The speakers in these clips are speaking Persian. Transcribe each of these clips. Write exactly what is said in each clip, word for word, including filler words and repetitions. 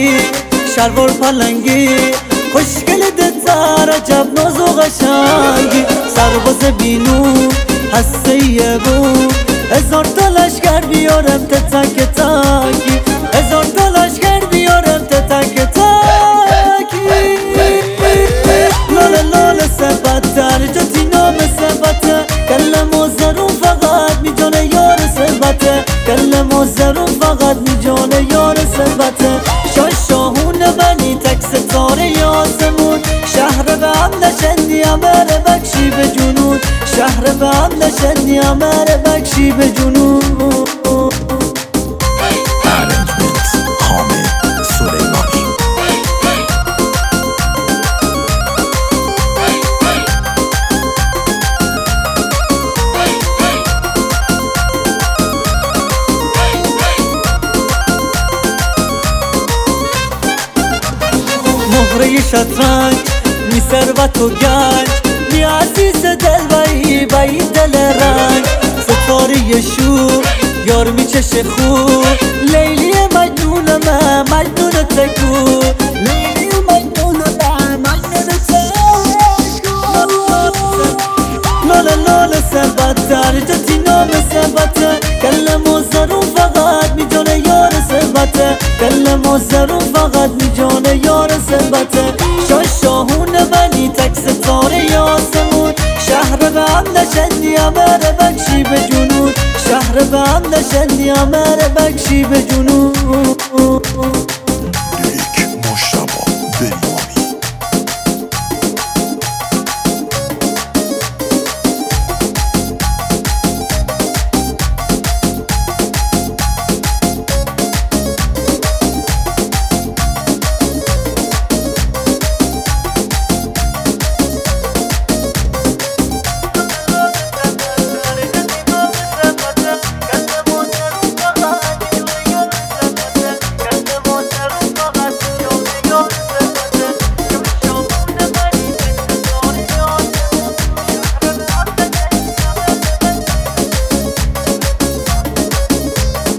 رنگی شلوار پلنگی خوشگل دتر عجب ناز و قشنگی سرباز بینو هسته یه بو هزار تا لشگر بیارم تا تک تکی هزار تا لشگر بیارم تا تک تکی لاله لاله سبتر جاتی نام سبته کلم و زرون فقط می جانه یار سبته کلم و زرون فقط می جانه یار سبته شاش شاهون بنی تک ستاره یاسمون شهر به هم نشندی امر بکشی به جنون شهر به هم نشندی امر بکشی به جنون مهره شطرنج می ثروت و گنج می عزیز دل بایی بایی دل رنگ ستاره شور یار می چشه خوب لیلی مجنون من مجنون تکو لیلی مجنون من مجنون تکو لاله لاله سبتر جاتی نام سبته کلم و زرون فقط می جانه یار سبته کلم و زرون فقط می جانه یار سبته شاش شاهون بنی تک ستاره یاسمون شهر به هم نشندی امر بکشی به جنون شهر به هم نشندی امر بکشی به جنون لیک مشتبه بریمانی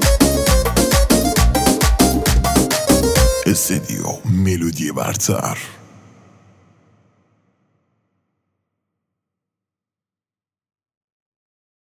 استدیو ملودی برتر.